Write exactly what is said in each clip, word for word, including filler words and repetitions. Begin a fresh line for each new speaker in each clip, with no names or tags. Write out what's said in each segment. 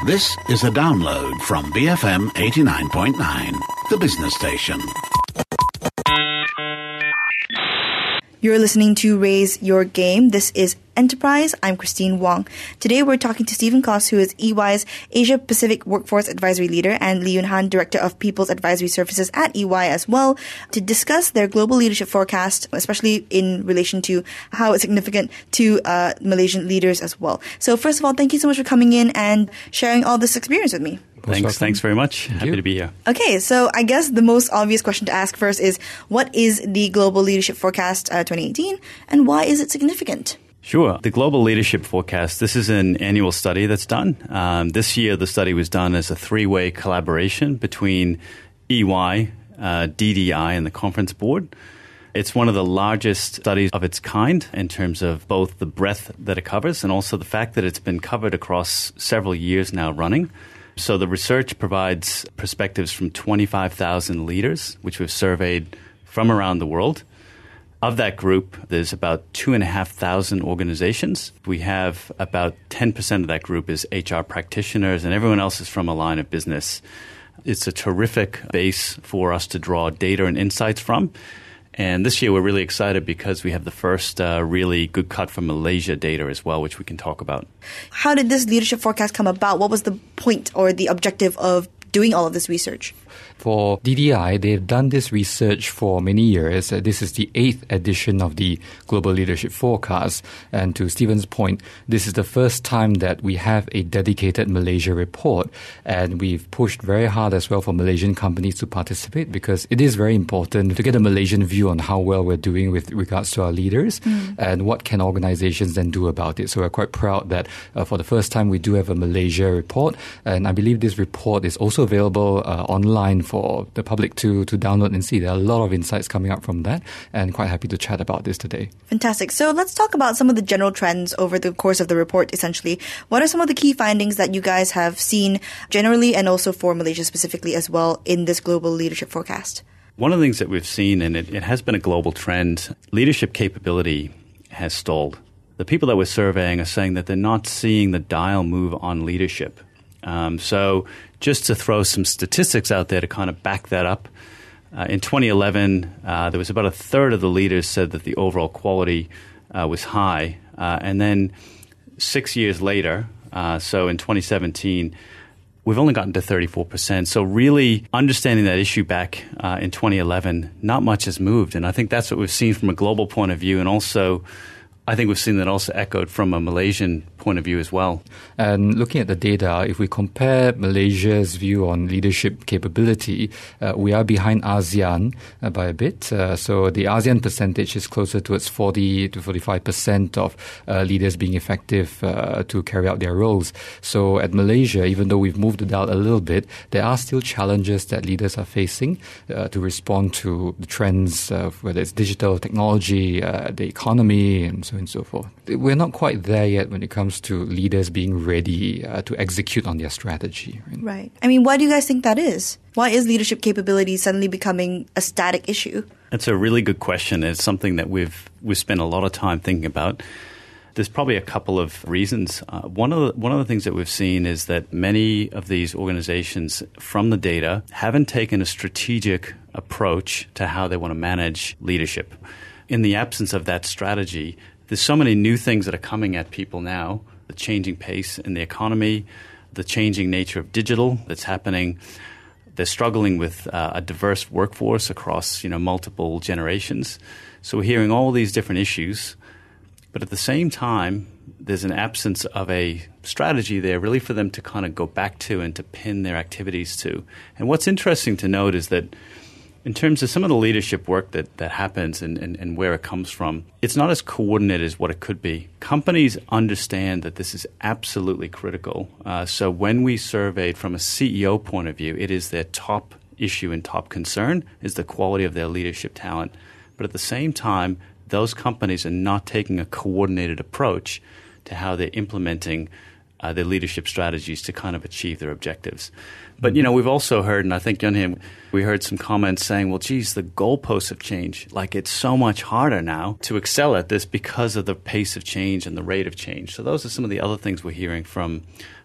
This is a download from B F M eighty-nine point nine, the business station.
You're listening to Raise Your Game. This is Enterprise. I'm Christine Wong. Today we're talking to Stephen Kloss, who is E Y's Asia Pacific Workforce Advisory Leader, and Lee Yun Han, Director of People's Advisory Services at E Y as well, to discuss their global leadership forecast, especially in relation to how it's significant to uh, Malaysian leaders as well. So first of all, thank you so much for coming in and sharing all this experience with me.
Thanks, thanks very much.
Thank
Happy
you.
to be here.
Okay, so I guess the most obvious question to ask first is, what is the Global Leadership Forecast uh, twenty eighteen, and why is it significant?
Sure. The Global Leadership Forecast, this is an annual study that's done. Um, this year, the study was done as a three-way collaboration between E Y, uh, D D I, and the Conference Board. It's one of the largest studies of its kind in terms of both the breadth that it covers and also the fact that it's been covered across several years now running. So the research provides perspectives from twenty-five thousand leaders, which we've surveyed from around the world. Of that group, there's about two thousand five hundred organizations. We have about ten percent of that group is H R practitioners, and everyone else is from a line of business. It's a terrific base for us to draw data and insights from. And this year we're really excited because we have the first uh, really good cut from Malaysia data as well, which we can talk about.
How did this leadership forecast come about? What was the point or the objective of doing all of this research?
For D D I, they've done this research for many years. Uh, this is the eighth edition of the Global Leadership Forecast. And to Stephen's point, this is the first time that we have a dedicated Malaysia report. And we've pushed very hard as well for Malaysian companies to participate because it is very important to get a Malaysian view on how well we're doing with regards to our leaders mm. and what can organizations then do about it. So we're quite proud that uh, for the first time we do have a Malaysia report. And I believe this report is also available uh, online for the public to, to download and see. There are a lot of insights coming up from that, and quite happy to chat about this today.
Fantastic. So let's talk about some of the general trends over the course of the report, essentially. What are some of the key findings that you guys have seen generally and also for Malaysia specifically as well in this global leadership forecast?
One of the things that we've seen, and it, it has been a global trend, leadership capability has stalled. The people that we're surveying are saying that they're not seeing the dial move on leadership. Um, so just to throw some statistics out there to kind of back that up, uh, in twenty eleven, uh, there was about a third of the leaders said that the overall quality uh, was high. Uh, and then six years later, uh, so in twenty seventeen, we've only gotten to thirty-four percent. So really understanding that issue back uh, in twenty eleven, not much has moved. And I think that's what we've seen from a global point of view, and also I think we've seen that also echoed from a Malaysian point of view as well.
And looking at the data, if we compare Malaysia's view on leadership capability, uh, we are behind ASEAN uh, by a bit. Uh, so the ASEAN percentage is closer towards forty to forty-five percent of uh, leaders being effective uh, to carry out their roles. So at Malaysia, even though we've moved it out a little bit, there are still challenges that leaders are facing uh, to respond to the trends, of whether it's digital technology, uh, the economy, and so on and so forth. We're not quite there yet when it comes to leaders being ready uh, to execute on their strategy. Right?
Right. I mean, why do you guys think that is? Why is leadership capability suddenly becoming a static issue?
That's a really good question. It's something that we've we've spent a lot of time thinking about. There's probably a couple of reasons. Uh, one of the, one of the things that we've seen is that many of these organizations, from the data, haven't taken a strategic approach to how they want to manage leadership. In the absence of that strategy, there's so many new things that are coming at people now, the changing pace in the economy, the changing nature of digital that's happening. They're struggling with uh, a diverse workforce across, you know, multiple generations. So we're hearing all these different issues. But at the same time, there's an absence of a strategy there really for them to kind of go back to and to pin their activities to. And what's interesting to note is that in terms of some of the leadership work that, that happens and, and, and where it comes from, it's not as coordinated as what it could be. Companies understand that this is absolutely critical. Uh, so when we surveyed from a C E O point of view, it is their top issue and top concern is the quality of their leadership talent. But at the same time, those companies are not taking a coordinated approach to how they're implementing uh, their leadership strategies to kind of achieve their objectives. But, you know, we've also heard, and I think, Yunhim, we heard some comments saying, well, geez, the goalposts have changed. Like, it's so much harder now to excel at this because of the pace of change and the rate of change. So those are some of the other things we're hearing from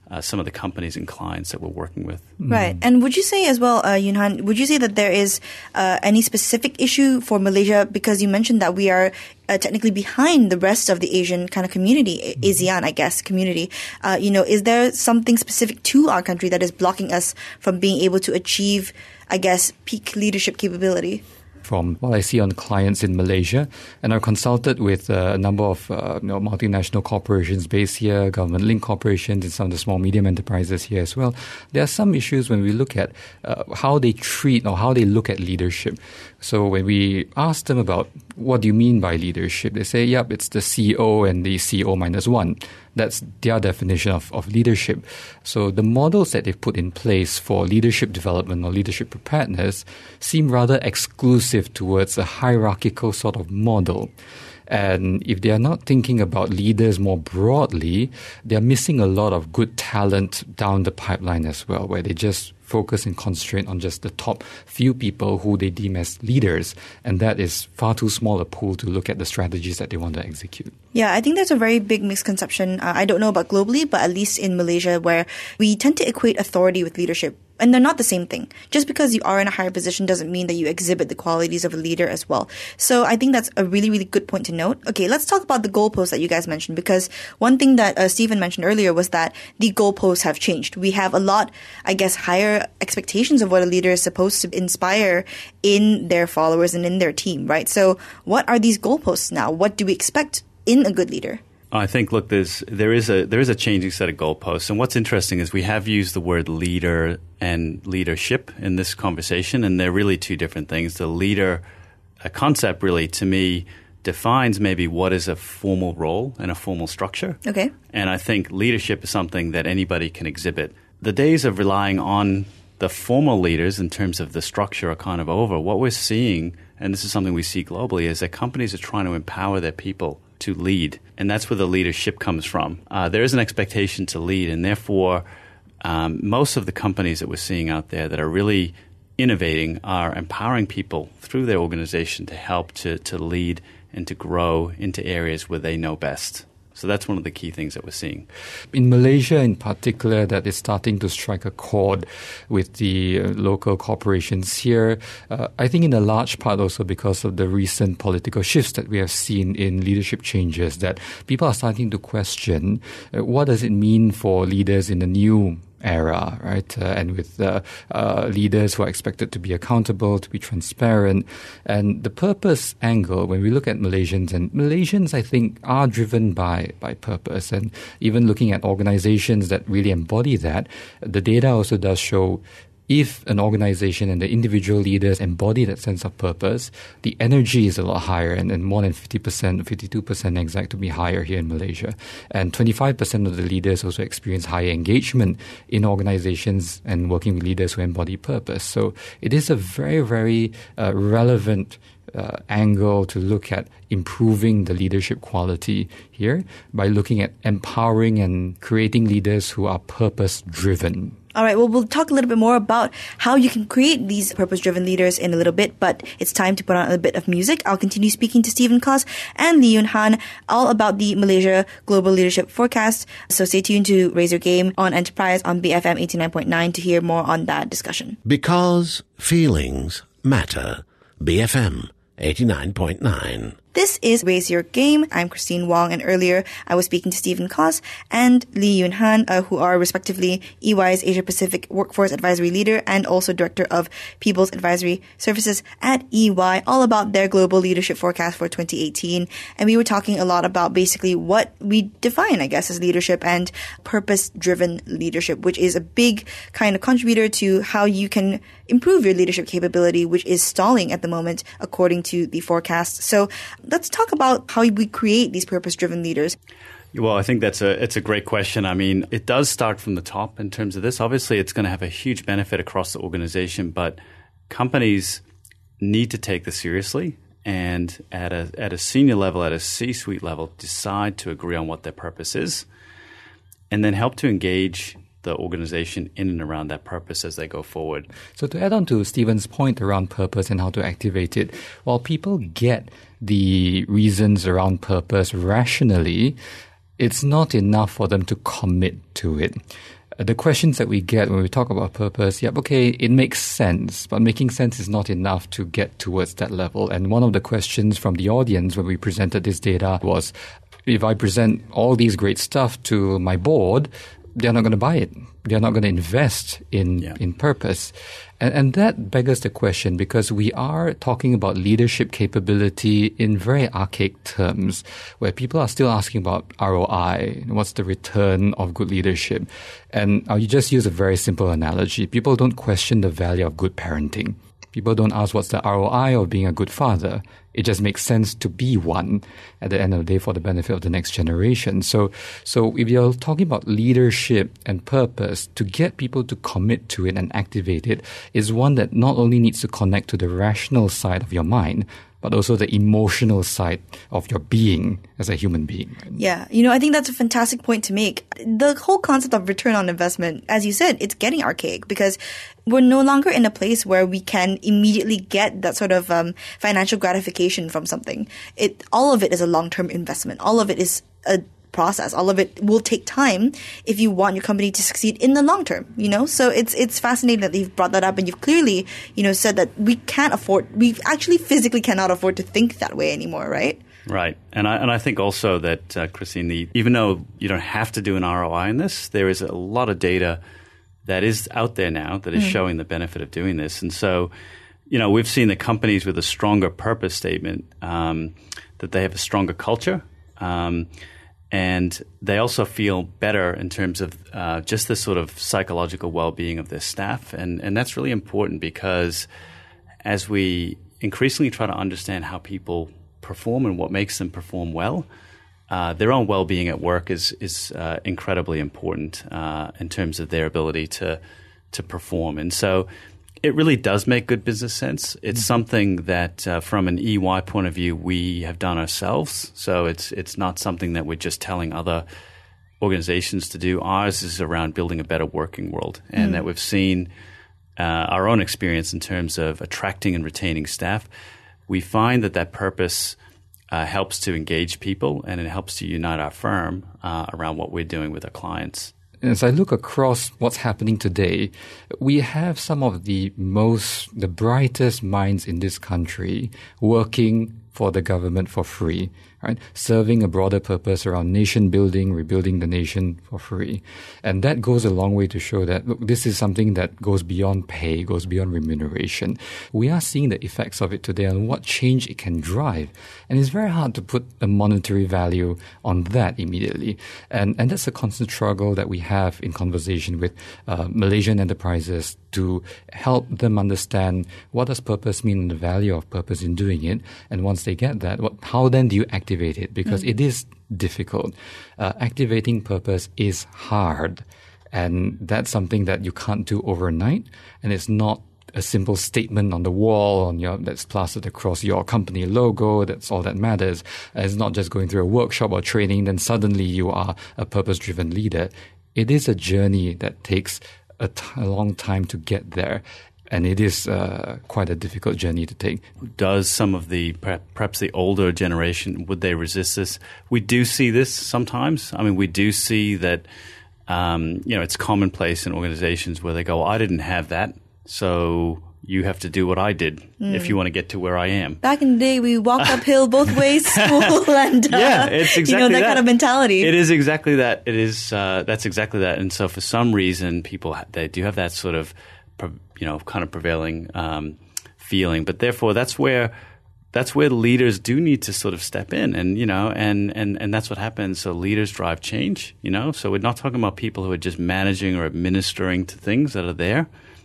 uh, some of the companies and clients that we're working with.
Right. And would you say as well, uh, Yunhan, would you say that there is uh, any specific issue for Malaysia? Because you mentioned that we are uh, technically behind the rest of the Asian kind of community, ASEAN, I guess, community. Uh, you know, is there something specific to our country that is blocking us from being able to achieve, I guess, peak leadership capability?
From what I see on clients in Malaysia, and I've consulted with uh, a number of uh, you know, multinational corporations based here, government-linked corporations, and some of the small medium enterprises here as well. There are some issues when we look at uh, how they treat or how they look at leadership. So when we ask them about what do you mean by leadership, they say, yep, it's the C E O and the C E O minus one. That's their definition of, of leadership. So the models that they've put in place for leadership development or leadership preparedness seem rather exclusive towards a hierarchical sort of model. And if they are not thinking about leaders more broadly, they are missing a lot of good talent down the pipeline as well, where they just focus and concentrate on just the top few people who they deem as leaders. And that is far too small a pool to look at the strategies that they want to execute.
Yeah, I think there's a very big misconception. Uh, I don't know about globally, but at least in Malaysia, where we tend to equate authority with leadership. And they're not the same thing. Just because you are in a higher position doesn't mean that you exhibit the qualities of a leader as well. So I think that's a really, really good point to note. Okay, let's talk about the goalposts that you guys mentioned, because one thing that uh, Stephen mentioned earlier was that the goalposts have changed. We have a lot, I guess, higher expectations of what a leader is supposed to inspire in their followers and in their team, right? So what are these goalposts now? What do we expect in a good leader?
I think, look, there's there is a there is a changing set of goalposts, and what's interesting is we have used the word leader and leadership in this conversation, and they're really two different things. The leader, a concept, really to me defines maybe what is a formal role and a formal structure.
Okay,
and I think leadership is something that anybody can exhibit. The days of relying on the formal leaders in terms of the structure are kind of over. What we're seeing, and this is something we see globally, is that companies are trying to empower their people to lead, and that's where the leadership comes from. Uh, there is an expectation to lead, and therefore um, most of the companies that we're seeing out there that are really innovating are empowering people through their organization to help to, to lead and to grow into areas where they know best. So that's one of the key things that we're seeing.
In Malaysia in particular, that is starting to strike a chord with the uh, local corporations here. Uh, I think in a large part also because of the recent political shifts that we have seen in leadership changes, that people are starting to question uh, what does it mean for leaders in the new era, right? Uh, and with uh, uh, leaders who are expected to be accountable, to be transparent. And the purpose angle, when we look at Malaysians, and Malaysians, I think, are driven by, by purpose. And even looking at organizations that really embody that, the data also does show if an organization and the individual leaders embody that sense of purpose, the energy is a lot higher, and, and more than fifty percent, fifty-two percent exact to be higher here in Malaysia. And twenty-five percent of the leaders also experience higher engagement in organizations and working with leaders who embody purpose. So it is a very, very uh, relevant uh, angle to look at improving the leadership quality here by looking at empowering and creating leaders who are purpose-driven.
All right, well, we'll talk a little bit more about how you can create these purpose-driven leaders in a little bit, but it's time to put on a bit of music. I'll continue speaking to Stephen Kos and Lee Yun Han all about the Malaysia Global Leadership Forecast. So stay tuned to Raise Your Game on Enterprise on B F M eighty-nine point nine to hear more on that discussion.
Because feelings matter. B F M eighty-nine point nine.
This is Raise Your Game. I'm Christine Wong, and earlier I was speaking to Stephen Kos and Lee Yun Han, uh, who are respectively E Y's Asia Pacific Workforce Advisory Leader and also Director of People's Advisory Services at E Y, all about their global leadership forecast for twenty eighteen. And we were talking a lot about basically what we define, I guess, as leadership and purpose-driven leadership, which is a big kind of contributor to how you can improve your leadership capability, which is stalling at the moment, according to the forecast. So let's talk about how we create these purpose-driven leaders.
Well, I think that's a it's a great question. I mean, it does start from the top in terms of this. Obviously, it's going to have a huge benefit across the organization, but companies need to take this seriously and at a at a senior level, at a C-suite level, decide to agree on what their purpose is and then help to engage the organization in and around that purpose as they go forward.
So to add on to Stephen's point around purpose and how to activate it, while people get the reasons around purpose rationally, it's not enough for them to commit to it. the questions that we get when we talk about purpose, yep, okay, it makes sense, but making sense is not enough to get towards that level. And one of the questions from the audience when we presented this data was, if I present all these great stuff to my board, they're not going to buy it. They're not going to invest in, yeah. in purpose. And, and that beggars the question, because we are talking about leadership capability in very archaic terms, where people are still asking about R O I. What's the return of good leadership? And I'll just use a very simple analogy. People don't question the value of good parenting. People don't ask what's the R O I of being a good father. It just makes sense to be one at the end of the day for the benefit of the next generation. So, so if you're talking about leadership and purpose, to get people to commit to it and activate it is one that not only needs to connect to the rational side of your mind, but also the emotional side of your being as a human being.
Yeah. You know, I think that's a fantastic point to make. The whole concept of return on investment, as you said, it's getting archaic because we're no longer in a place where we can immediately get that sort of um, financial gratification from something. It, all of it is a long-term investment. All of it is a process. All of it will take time if you want your company to succeed in the long term, you know? So it's it's fascinating that you've brought that up and you've clearly, you know, said that we can't afford, we actually physically cannot afford to think that way anymore, right?
Right. And I and I think also that, uh, Christine, the, even though you don't have to do an R O I in this, there is a lot of data that is out there now that is mm. showing the benefit of doing this. And so, you know, we've seen the companies with a stronger purpose statement, um, that they have a stronger culture, um, and they also feel better in terms of uh, just the sort of psychological well-being of their staff. And, and that's really important because as we increasingly try to understand how people perform and what makes them perform well, uh, their own well-being at work is is uh, incredibly important uh, in terms of their ability to to perform. And so it really does make good business sense. It's mm-hmm. something that, uh, from an E Y point of view, we have done ourselves. So it's it's not something that we're just telling other organizations to do. Ours is around building a better working world, and mm. that we've seen uh, our own experience in terms of attracting and retaining staff. We find that that purpose uh, helps to engage people, and it helps to unite our firm uh, around what we're doing with our clients.
As I look across what's happening today, we have some of the most, the brightest minds in this country working for the government for free, right? Serving a broader purpose around nation building, rebuilding the nation for free. And that goes a long way to show that, look, this is something that goes beyond pay, goes beyond remuneration. We are seeing the effects of it today and what change it can drive. And it's very hard to put a monetary value on that immediately. And, and that's a constant struggle that we have in conversation with uh, Malaysian enterprises to help them understand what does purpose mean and the value of purpose in doing it. And once they get that, what, how then do you activate it? Because mm. it is difficult. Uh, activating purpose is hard. And that's something that you can't do overnight. And it's not a simple statement on the wall on your that's plastered across your company logo. That's all that matters. Uh, it's not just going through a workshop or training, then suddenly you are a purpose-driven leader. It is a journey that takes a, t- a long time to get there. And it is uh, quite a difficult journey to take.
Does some of the, perhaps the older generation, would they resist this? We do see this sometimes. I mean, we do see that, um, you know, it's commonplace in organizations where they go, I didn't have that, so you have to do what I did mm. if you want to get to where I am.
Back in the day, we walked uphill both ways, school and, uh,
yeah, it's exactly
you know, that,
that
kind of mentality.
It is exactly that. It is, uh, that's exactly that. And so for some reason, people, they do have that sort of, you know, kind of prevailing um, feeling. But therefore, that's where that's where leaders do need to sort of step in, and you know, and and and that's what happens. So leaders drive change, you know. So we're not talking about people who are just managing or administering to things that are there.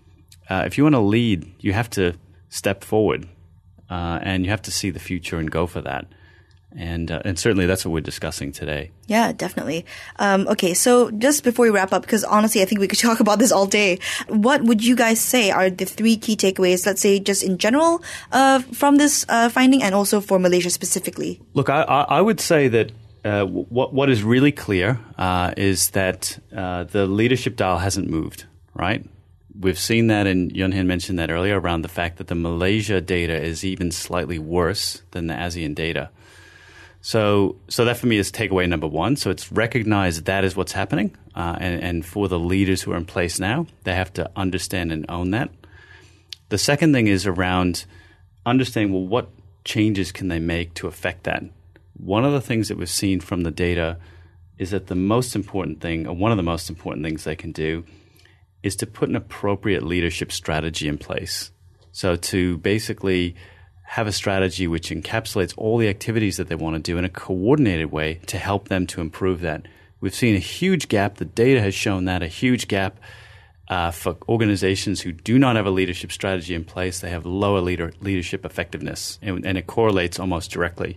Uh, if you want to lead, you have to step forward, uh, and you have to see the future and go for that. And uh, and certainly that's what we're discussing today.
Yeah, definitely. Um, okay, so just before we wrap up, because honestly, I think we could talk about this all day. What would you guys say are the three key takeaways, let's say just in general, uh, from this uh, finding and also for Malaysia specifically?
Look, I, I would say that uh, what what is really clear uh, is that uh, the leadership dial hasn't moved, right? We've seen that, and Yuen Han mentioned that earlier, around the fact that the Malaysia data is even slightly worse than the ASEAN data. So, so that for me is takeaway number one. So it's recognize that is what's happening, uh, and, and for the leaders who are in place now, they have to understand and own that. The second thing is around understanding, well, what changes can they make to affect that? One of the things that we've seen from the data is that the most important thing, or one of the most important things they can do, is to put an appropriate leadership strategy in place. So to basically have a strategy which encapsulates all the activities that they want to do in a coordinated way to help them to improve that. We've seen a huge gap. The data has shown that, a huge gap uh, for organizations who do not have a leadership strategy in place. They have lower leader, leadership effectiveness, and, and it correlates almost directly.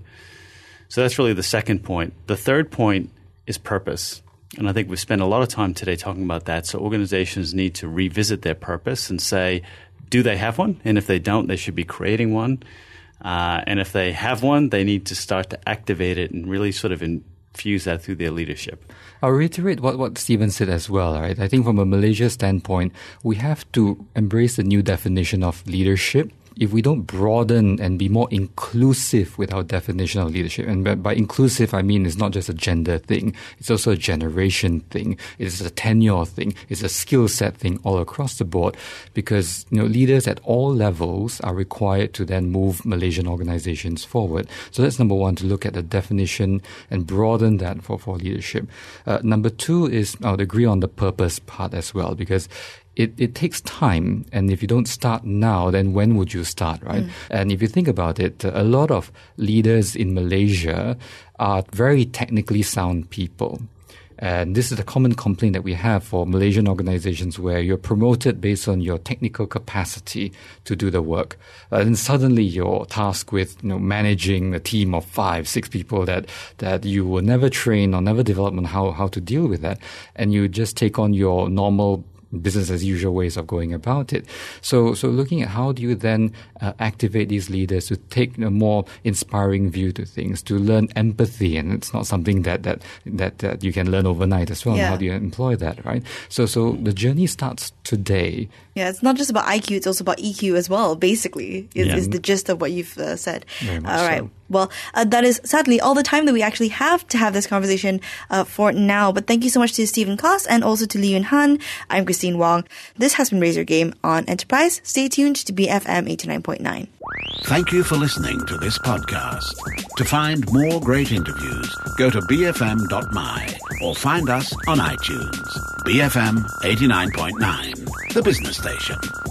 So that's really the second point. The third point is purpose. And I think we've spent a lot of time today talking about that. So organizations need to revisit their purpose and say, do they have one? And if they don't, they should be creating one. Uh, and if they have one, they need to start to activate it and really sort of infuse that through their leadership.
I'll reiterate what, what Stephen said as well, right? I think from a Malaysia standpoint, we have to embrace the new definition of leadership. If we don't broaden and be more inclusive with our definition of leadership, and by, by inclusive, I mean it's not just a gender thing, it's also a generation thing, it's a tenure thing, it's a skill set thing all across the board, because you know leaders at all levels are required to then move Malaysian organizations forward. So that's number one, to look at the definition and broaden that for, for leadership. Uh, number two is I would agree on the purpose part as well, because It, it takes time, and if you don't start now, then when would you start, right? Mm. And if you think about it, a lot of leaders in Malaysia are very technically sound people. And this is a common complaint that we have for Malaysian organizations, where you're promoted based on your technical capacity to do the work. Uh, and suddenly you're tasked with, you know, managing a team of five, six people that, that you will never train or never develop on how, how to deal with that. And you just take on your normal business as usual ways of going about it. So, so looking at how do you then uh, activate these leaders to take a more inspiring view to things, to learn empathy, and it's not something that that that, that you can learn overnight as well.
Yeah.
How do you employ that, right? So, so the journey starts today.
Yeah, it's not just about I Q; it's also about E Q as well. Basically, is,
yeah.
is the gist of what you've uh, said.
Very much
all right.
so.
Well, uh, that is sadly all the time that we actually have to have this conversation uh, for now. But thank you so much to Stephen Kloss and also to Lee Yun Han. I'm Christine Wong. This has been Raise Your Game on Enterprise. Stay tuned to B F M eighty-nine point nine.
Thank you for listening to this podcast. To find more great interviews, go to b f m dot m y or find us on iTunes. B F M eighty-nine point nine, the business station.